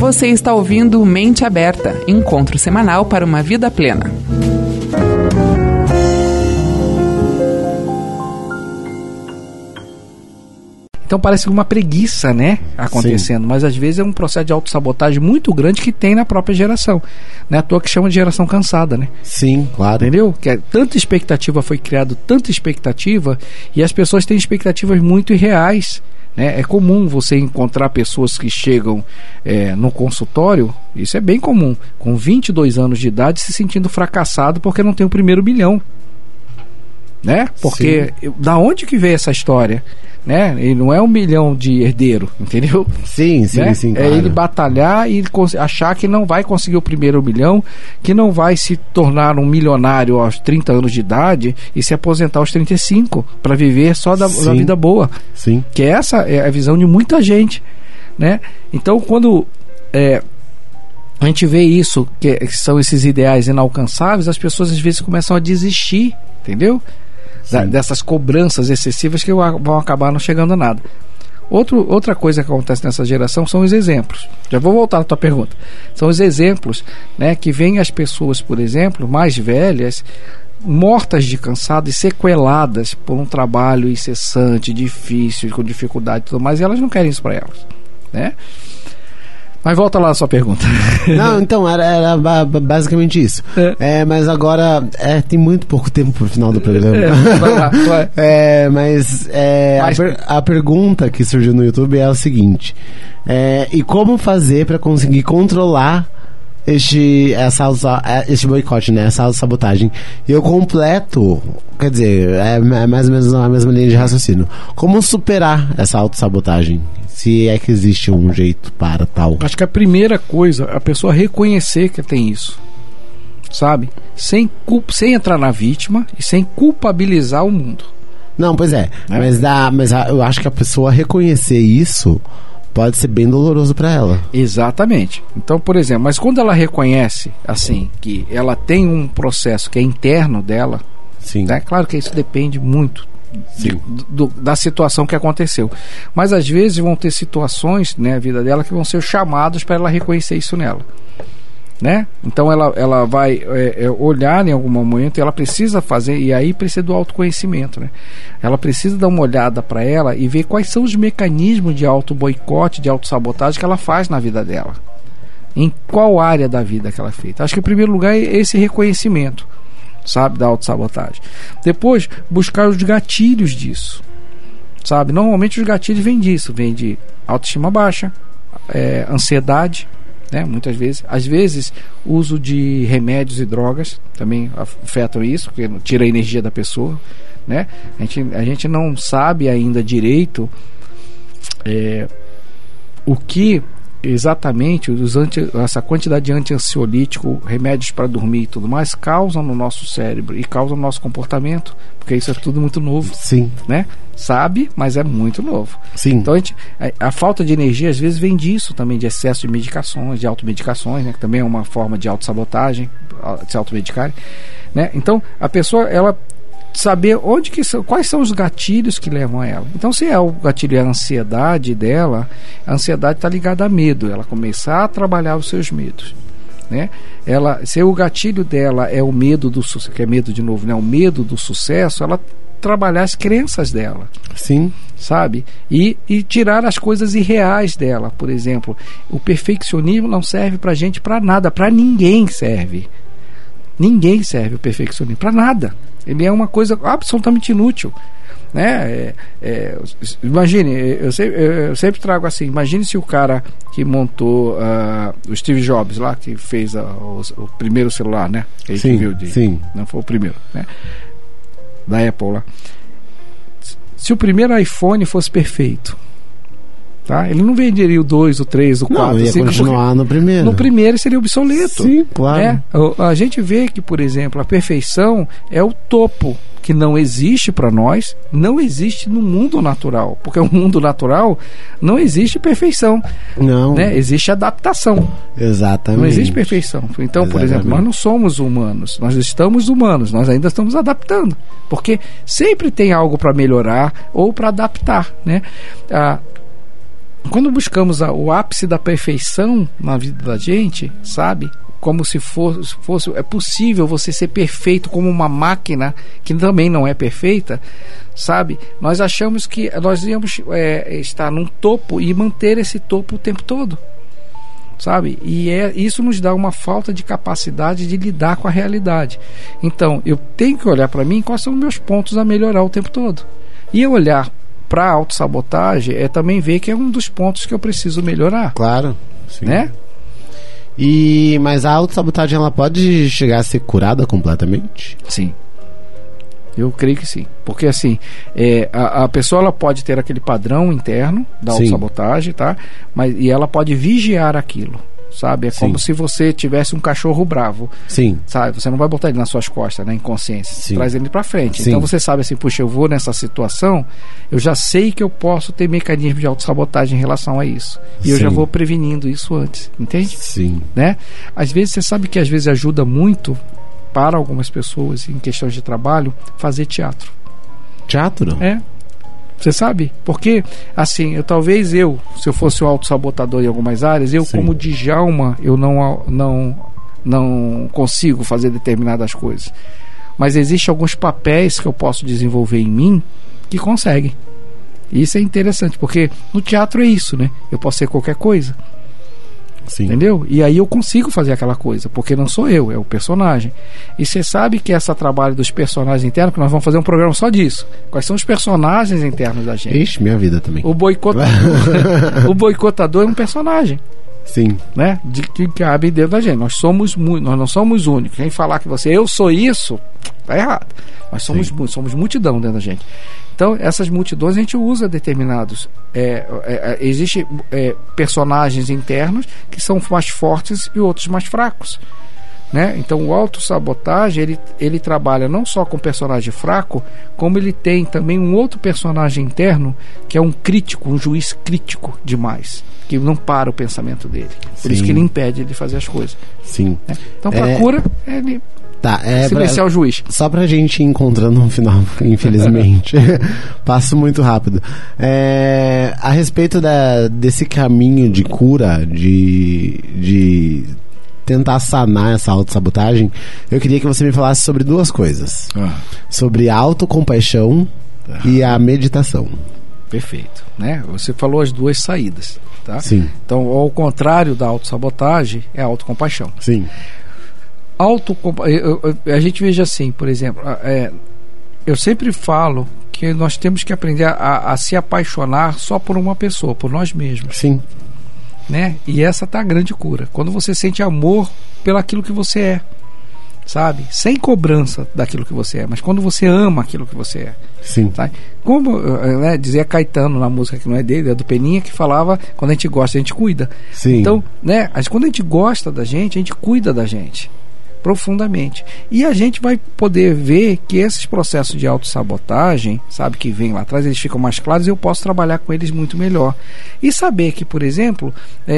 Você está ouvindo Mente Aberta, encontro semanal para uma vida plena. Então parece uma preguiça, né, acontecendo, mas às vezes é um processo de autossabotagem muito grande que tem na própria geração. Não é à toa que chama de geração cansada, né? Sim, claro. Entendeu? Que tanta expectativa foi criada, tanta expectativa, e as pessoas têm expectativas muito irreais, né? É comum você encontrar pessoas que chegam no consultório, isso é bem comum, com 22 anos de idade se sentindo fracassado porque não tem o primeiro milhão, né? Porque da onde que veio essa história? Né? Ele não é 1 milhão de herdeiro, entendeu? Sim, né? sim, claro. É ele batalhar e achar que não vai conseguir o primeiro 1 milhão, que não vai se tornar um milionário aos 30 anos de idade e se aposentar aos 35 para viver só da vida boa. Sim. Que essa é a visão de muita gente, né? Então quando a gente vê isso, que são esses ideais inalcançáveis, as pessoas às vezes começam a desistir, entendeu? Dessas cobranças excessivas que vão acabar não chegando a nada. Outra coisa que acontece nessa geração são os exemplos. Já vou voltar à tua pergunta. São os exemplos, né, que vêm as pessoas, por exemplo, mais velhas, mortas de cansado e sequeladas por um trabalho incessante, difícil, com dificuldade e tudo mais, e elas não querem isso para elas, né? Mas volta lá a sua pergunta. Não, então, era basicamente isso. Mas agora tem muito pouco tempo pro final do programa. Vai lá. Mas a pergunta que surgiu no YouTube é o seguinte: e como fazer para conseguir controlar este boicote, né? Essa autossabotagem? E eu completo, quer dizer, é mais ou menos a mesma linha de raciocínio. Como superar essa autossabotagem? Se é que existe um jeito para tal. Acho que a primeira coisa é a pessoa reconhecer que tem isso, sabe? Sem entrar na vítima e sem culpabilizar o mundo. Não, pois é. Mas eu acho que a pessoa reconhecer isso pode ser bem doloroso para ela. Exatamente. Então, por exemplo, mas quando ela reconhece, assim, que ela tem um processo que é interno dela, sim, né? Claro que isso depende muito da situação que aconteceu, mas às vezes vão ter situações na vida dela que vão ser chamados para ela reconhecer isso nela, né? Então ela vai olhar em algum momento e ela precisa fazer, e aí precisa do autoconhecimento, né? Ela precisa dar uma olhada para ela e ver quais são os mecanismos de auto-boicote, de autossabotagem que ela faz na vida dela, em qual área da vida que ela fez. Acho que em primeiro lugar é esse reconhecimento, sabe, da autossabotagem. Depois, buscar os gatilhos disso, sabe? Normalmente os gatilhos vêm disso, vêm de autoestima baixa, ansiedade, né? Muitas vezes, às vezes, uso de remédios e drogas também afetam isso, porque tira a energia da pessoa, né? A gente não sabe ainda direito o que exatamente essa quantidade de anti-ansiolítico, remédios para dormir e tudo mais causam no nosso cérebro e causam no nosso comportamento, porque isso é tudo muito novo. Sim. Né? Sabe, mas é muito novo. Sim. Então a falta de energia às vezes vem disso também, de excesso de medicações, de automedicações, né? Que também é uma forma de autossabotagem, de se automedicar, né? Então a pessoa, ela saber quais são os gatilhos que levam a ela. Então, se o gatilho é a ansiedade dela, a ansiedade está ligada a medo, ela começar a trabalhar os seus medos, né? Se o gatilho dela é o medo do sucesso, que é medo de novo, né? O medo do sucesso, ela trabalhar as crenças dela. Sim. Sabe? E tirar as coisas irreais dela. Por exemplo, o perfeccionismo não serve pra gente pra nada, pra ninguém serve. Ninguém serve o perfeccionismo pra nada. Ele é uma coisa absolutamente inútil, né? Imagine, eu sempre trago assim, imagine se o cara que montou o Steve Jobs lá, que fez o primeiro celular, né? Que a gente viu sim. Não foi o primeiro, né? Da Apple lá. Se o primeiro iPhone fosse perfeito, tá? Ele não venderia o 2, o 3, o 4, não, ia continuar no primeiro. No primeiro seria obsoleto. Sim, claro. Né? A gente vê que, por exemplo, a perfeição é o topo que não existe para nós, não existe no mundo natural, porque o mundo natural não existe perfeição. Não. Né? Existe adaptação. Exatamente. Não existe perfeição. Então, por exemplo, nós não somos humanos, nós estamos humanos, nós ainda estamos adaptando, porque sempre tem algo para melhorar ou para adaptar, né? quando buscamos o ápice da perfeição na vida da gente, sabe? Como se fosse é possível você ser perfeito como uma máquina que também não é perfeita, sabe? Nós achamos que nós íamos estar num topo e manter esse topo o tempo todo, sabe? E isso nos dá uma falta de capacidade de lidar com a realidade. Então, eu tenho que olhar para mim quais são os meus pontos a melhorar o tempo todo. E eu olhar para a autossabotagem é também ver que é um dos pontos que eu preciso melhorar. Claro, sim. Né? Mas a autossabotagem, ela pode chegar a ser curada completamente? Sim. Eu creio que sim. Porque assim, a pessoa ela pode ter aquele padrão interno da autossabotagem, tá? E ela pode vigiar aquilo, sabe? É como se você tivesse um cachorro bravo. Sim. Sabe? Você não vai botar ele nas suas costas, na inconsciência. Você traz ele pra frente. Sim. Então você sabe assim, puxa, eu vou nessa situação, eu já sei que eu posso ter mecanismo de autossabotagem em relação a isso. E eu já vou prevenindo isso antes. Entende? Sim. Né? Às vezes, você sabe que às vezes ajuda muito para algumas pessoas em questões de trabalho fazer teatro. Teatro? Você sabe? Porque, assim, se eu fosse um autossabotador em algumas áreas, como Djalma, eu não consigo fazer determinadas coisas. Mas existem alguns papéis que eu posso desenvolver em mim que conseguem. E isso é interessante, porque no teatro é isso, né? Eu posso ser qualquer coisa. Sim. Entendeu? E aí eu consigo fazer aquela coisa, porque não sou eu, é o personagem. E você sabe que esse trabalho dos personagens internos, que nós vamos fazer um programa só disso. Quais são os personagens internos da gente? Ixi, minha vida também. O boicotador. O boicotador é um personagem. Sim. Né? Que cabe dentro da gente. Nós não somos únicos. Quem falar que eu sou isso, tá errado. Nós somos multidão dentro da gente. Então, essas multidões a gente usa determinados. Existem personagens internos que são mais fortes e outros mais fracos. Né? Então, o autossabotagem ele trabalha não só com personagem fraco, como ele tem também um outro personagem interno que é um crítico, um juiz crítico demais, que não para o pensamento dele. Por isso que ele impede de fazer as coisas. Sim. Né? Então, para cura, ele. Silenciar o juiz. Só pra gente ir encontrando um final, infelizmente. Passo muito rápido. A respeito desse caminho de cura, de tentar sanar essa autossabotagem, eu queria que você me falasse sobre duas coisas. Sobre a autocompaixão e a meditação. Perfeito. Né? Você falou as duas saídas. Tá? Sim. Então, ao contrário da autossabotagem, é a autocompaixão. Sim. A gente veja assim, por exemplo, eu sempre falo que nós temos que aprender a se apaixonar só por uma pessoa, por nós mesmos. Sim. Né? E essa tá a grande cura. Quando você sente amor pelaquilo que você é, sabe? Sem cobrança daquilo que você é, mas quando você ama aquilo que você é. Sim. Sabe? Como dizia Caetano na música que não é dele, é do Peninha, que falava: quando a gente gosta, a gente cuida. Sim. Então, né? Quando a gente gosta da gente, a gente cuida da gente profundamente. E a gente vai poder ver que esses processos de autossabotagem, sabe, que vem lá atrás, eles ficam mais claros e eu posso trabalhar com eles muito melhor. E saber que, por exemplo,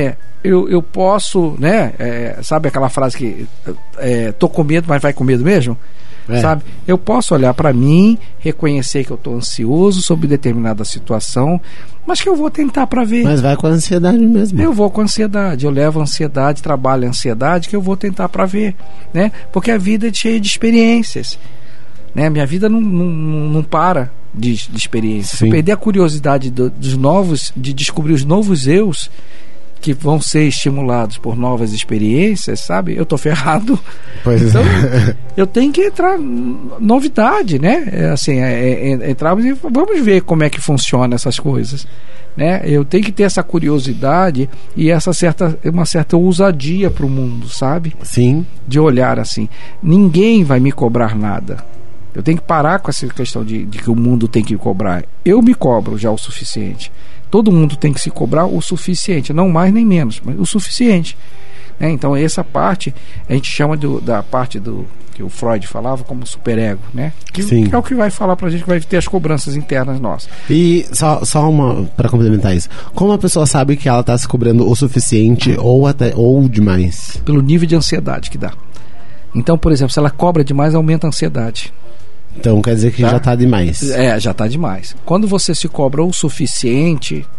eu posso, né, sabe aquela frase que tô com medo, mas vai com medo mesmo? Sabe? Eu posso olhar para mim, reconhecer que eu estou ansioso sobre determinada situação, mas que eu vou tentar para ver. Mas vai com a ansiedade mesmo. Eu vou com a ansiedade, eu levo a ansiedade, trabalho a ansiedade, que eu vou tentar para ver, né? Porque a vida é cheia de experiências, né? Minha vida não para de experiências. Se eu perder a curiosidade dos novos, de descobrir os novos eus que vão ser estimulados por novas experiências, sabe? Eu tô ferrado. Então, eu tenho que entrar novidade, né? Entrarmos e vamos ver como é que funciona essas coisas, né? Eu tenho que ter essa curiosidade e uma certa ousadia pro mundo, sabe? Sim. De olhar assim. Ninguém vai me cobrar nada. Eu tenho que parar com essa questão de que o mundo tem que me cobrar. Eu me cobro já o suficiente. Todo mundo tem que se cobrar o suficiente, não mais nem menos, mas o suficiente. Então essa parte a gente chama da parte que o Freud falava como superego, né? Que é o que vai falar pra gente, que vai ter as cobranças internas nossas. E só uma para complementar isso, como a pessoa sabe que ela está se cobrando o suficiente ou demais? Pelo nível de ansiedade que dá. Então, por exemplo, se ela cobra demais, aumenta a ansiedade. Então quer dizer que já está demais. Já está demais. Quando você se cobra o suficiente,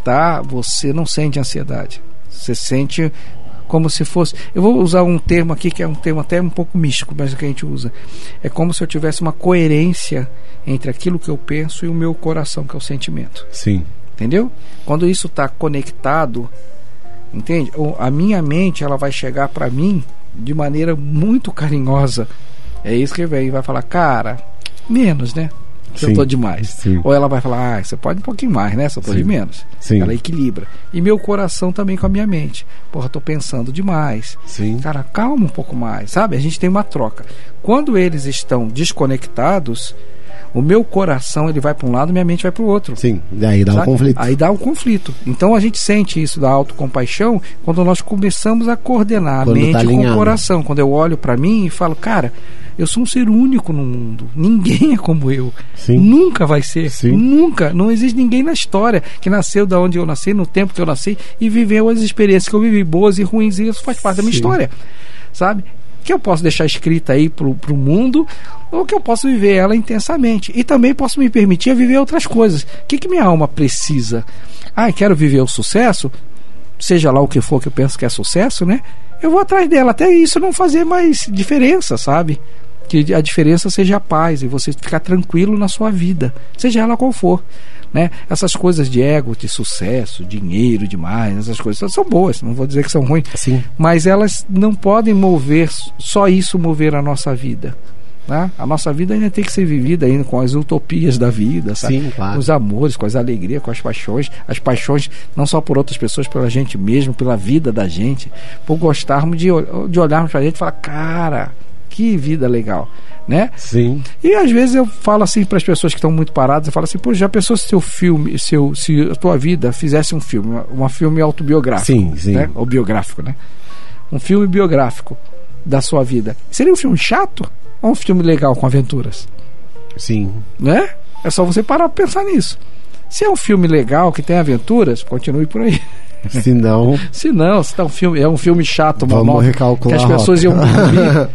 meditar, você não sente ansiedade. Você sente como se fosse... Eu vou usar um termo aqui que é um termo até um pouco místico, mas o que a gente usa. É como se eu tivesse uma coerência entre aquilo que eu penso e o meu coração, que é o sentimento. Sim. Entendeu? Quando isso está conectado, entende? A minha mente, ela vai chegar para mim de maneira muito carinhosa. É isso que vem, vai falar, cara, menos, né? Se eu tô demais. Sim. Ou ela vai falar, você pode um pouquinho mais, né? Se eu tô de menos. Sim. Ela equilibra. E meu coração também com a minha mente. Porra, tô pensando demais. Sim. Cara, calma um pouco mais, sabe? A gente tem uma troca. Quando eles estão desconectados, o meu coração ele vai para um lado, minha mente vai para o outro. Sim, daí dá um conflito. Aí dá um conflito. Então a gente sente isso da autocompaixão quando nós começamos a coordenar a mente com o coração. Quando eu olho para mim e falo, cara, eu sou um ser único no mundo. Ninguém é como eu. Sim. Nunca vai ser. Sim. Nunca. Não existe ninguém na história que nasceu da onde eu nasci, no tempo que eu nasci e viveu as experiências que eu vivi, boas e ruins. E isso faz parte da minha história. Sabe? Que eu posso deixar escrita aí pro mundo, ou que eu posso viver ela intensamente. E também posso me permitir viver outras coisas. O que minha alma precisa? Quero viver o sucesso, seja lá o que for que eu penso que é sucesso, né? Eu vou atrás dela, até isso não fazer mais diferença, sabe? Que a diferença seja a paz e você ficar tranquilo na sua vida, seja ela qual for, né? Essas coisas de ego, de sucesso, dinheiro demais, essas coisas são boas, não vou dizer que são ruins. Sim. Mas elas não podem mover, só isso mover a nossa vida, né? A nossa vida ainda tem que ser vivida ainda com as utopias da vida, sabe? Sim, claro. Com os amores, com as alegrias, com as paixões não só por outras pessoas, pela gente mesmo, pela vida da gente, por gostarmos de olharmos pra gente e falar, cara, que vida legal, né? Sim. E às vezes eu falo assim para as pessoas que estão muito paradas, eu falo assim, pô, já pensou se seu filme, se a tua vida fizesse um filme, um filme autobiográfico, sim, sim. Né? Ou biográfico, né? Um filme biográfico da sua vida. Seria um filme chato ou um filme legal com aventuras? Sim. Né? É só você parar para pensar nisso. Se é um filme legal que tem aventuras, continue por aí. Se não, se tá é um filme chato, vamos recalcular que as pessoas iam dormir.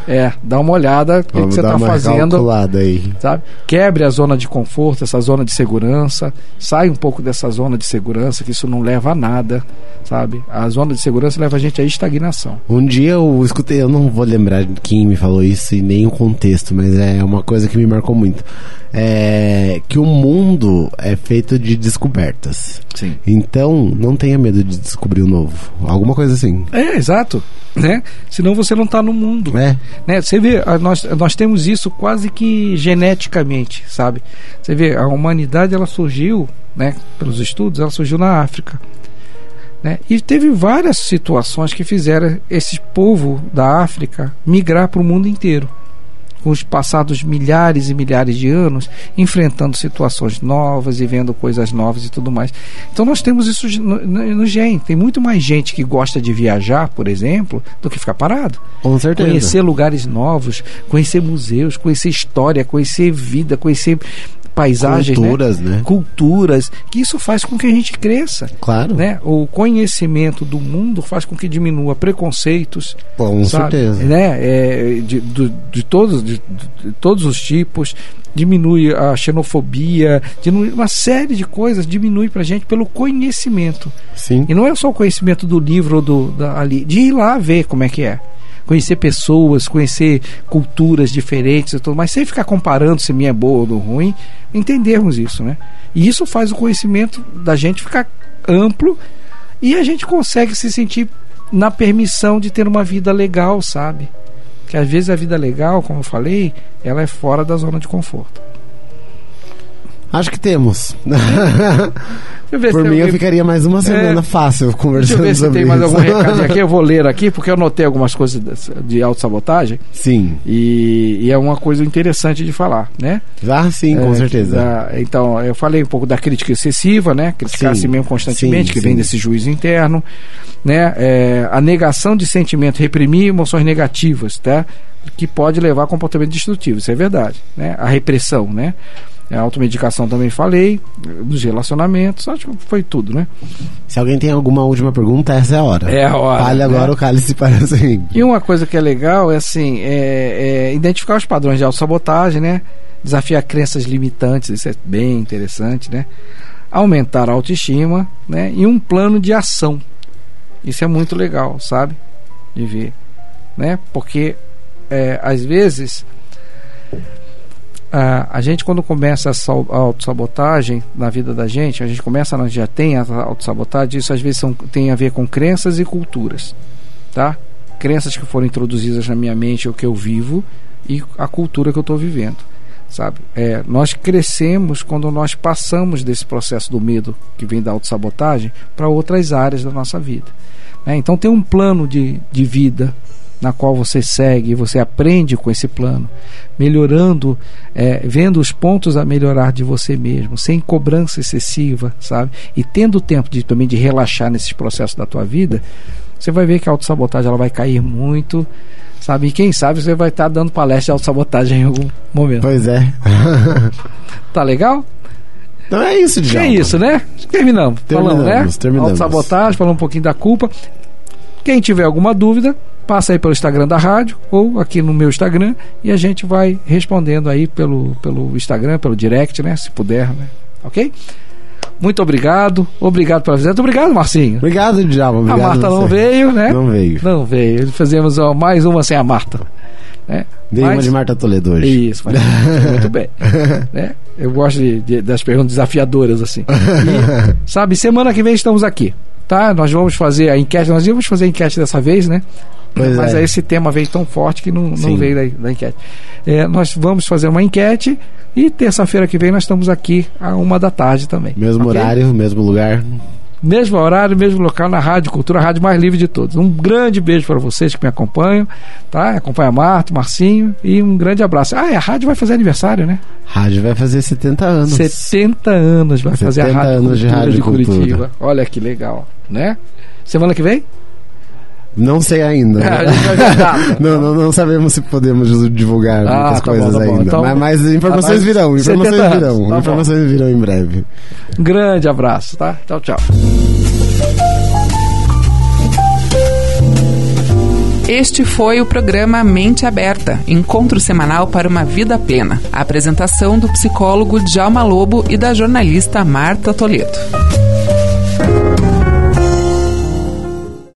Dá uma olhada o que você está fazendo aí. Sabe? Quebre a zona de conforto, essa zona de segurança, sai um pouco dessa zona de segurança, que isso não leva a nada, sabe? A zona de segurança leva a gente à estagnação. Um dia eu escutei, eu não vou lembrar quem me falou isso e nem o contexto, mas é uma coisa que me marcou muito. Que o mundo é feito de descobertas. Sim. Então não tenha medo de descobrir o novo. Alguma coisa assim. Exato, né? Senão você não está no mundo, né? Você vê, nós temos isso quase que geneticamente, sabe? Você vê, a humanidade ela surgiu, né? Pelos estudos, ela surgiu na África, né? E teve várias situações que fizeram esse povo da África migrar para o mundo inteiro, com os passados milhares e milhares de anos, enfrentando situações novas e vendo coisas novas e tudo mais. Então nós temos isso no gene. Tem muito mais gente que gosta de viajar, por exemplo, do que ficar parado. Com certeza. Conhecer lugares novos, conhecer museus, conhecer história, conhecer vida, conhecer paisagens, né? Culturas, que isso faz com que a gente cresça. Claro. Né? O conhecimento do mundo faz com que diminua preconceitos. Com certeza. Né? De todos os tipos, diminui a xenofobia, diminui uma série de coisas, diminui pra gente pelo conhecimento. Sim. E não é só o conhecimento do livro ou ali, de ir lá ver como é que é. Conhecer pessoas, conhecer culturas diferentes e tudo, mas sem ficar comparando se minha é boa ou ruim, entendermos isso, né? E isso faz o conhecimento da gente ficar amplo e a gente consegue se sentir na permissão de ter uma vida legal, sabe? Que às vezes a vida legal, como eu falei, ela é fora da zona de conforto. Acho que temos. Por mim, eu ficaria mais uma semana fácil conversando sobre isso. Deixa eu ver se tem mais algum recadinho aqui. Eu vou ler aqui, porque eu anotei algumas coisas de autossabotagem. Sim. E é uma coisa interessante de falar, né? Sim, com certeza. Então, eu falei um pouco da crítica excessiva, né? Criticar a si mesmo constantemente, que vem desse juízo interno, né? A negação de sentimento, reprimir emoções negativas, tá? Que pode levar a comportamento destrutivo, isso é verdade, né? A repressão, né? A automedicação também falei, dos relacionamentos, acho que foi tudo, né? Se alguém tem alguma última pergunta, essa é a hora. É a hora. Fale agora, né? O cálice para sempre. E uma coisa que é legal é assim, identificar os padrões de autossabotagem, né? Desafiar crenças limitantes, isso é bem interessante, né? aumentar a autoestima, né? E um plano de ação. Isso é muito legal, sabe? De ver, né? Porque às vezes a gente, quando começa a autossabotagem na vida da gente, a gente já tem a autossabotagem. Isso às vezes tem a ver com crenças e culturas, tá? Crenças que foram introduzidas na minha mente, o que eu vivo, e a cultura que eu estou vivendo, sabe? Nós crescemos quando nós passamos desse processo do medo que vem da autossabotagem para outras áreas da nossa vida, né? Então tem um plano de vida na qual você segue, você aprende com esse plano, melhorando, vendo os pontos a melhorar de você mesmo, sem cobrança excessiva, sabe? E tendo tempo também de relaxar nesses processos da tua vida, você vai ver que a autossabotagem ela vai cair muito, sabe? E quem sabe você vai estar dando palestra de autossabotagem em algum momento. Pois é. Tá legal? Então é isso, Djalma. É isso, né? Terminamos. Falamos, né? Autossabotagem, falamos um pouquinho da culpa. Quem tiver alguma dúvida, passa aí pelo Instagram da rádio ou aqui no meu Instagram e a gente vai respondendo aí pelo Instagram, pelo direct, né? Se puder, né? Ok? Muito obrigado pela visita. Obrigado, Marcinho. Obrigado, Djalma. Obrigado. A Marta não veio, né? Não veio. Fizemos mais uma sem a Marta, né? Dei uma de Marta Toledo hoje. Isso, mas muito bem, né? Eu gosto das perguntas desafiadoras assim. E, sabe, semana que vem estamos aqui, tá? Nós vamos fazer a enquete. Nós íamos fazer a enquete dessa vez, né? Mas aí esse tema veio tão forte que não veio da enquete. Nós vamos fazer uma enquete e terça-feira que vem nós estamos aqui à 1h também. Mesmo horário, mesmo lugar. Mesmo horário, mesmo local, na Rádio Cultura, a rádio mais livre de todos. Um grande beijo para vocês que me acompanham, tá? Acompanha a Marta, Marcinho, e um grande abraço. A rádio vai fazer aniversário, né? A rádio vai fazer 70 anos. 70 anos vai fazer a Rádio anos Cultura de Curitiba. Olha que legal, né? Semana que vem? Não sei ainda. Não sabemos se podemos divulgar muitas coisas ainda. Então, mas informações virão. Informações virão em breve. Um grande abraço, tá? Tchau, tchau. Este foi o programa Mente Aberta, encontro semanal para uma vida plena. A apresentação do psicólogo Djalma Lobo e da jornalista Marta Toledo.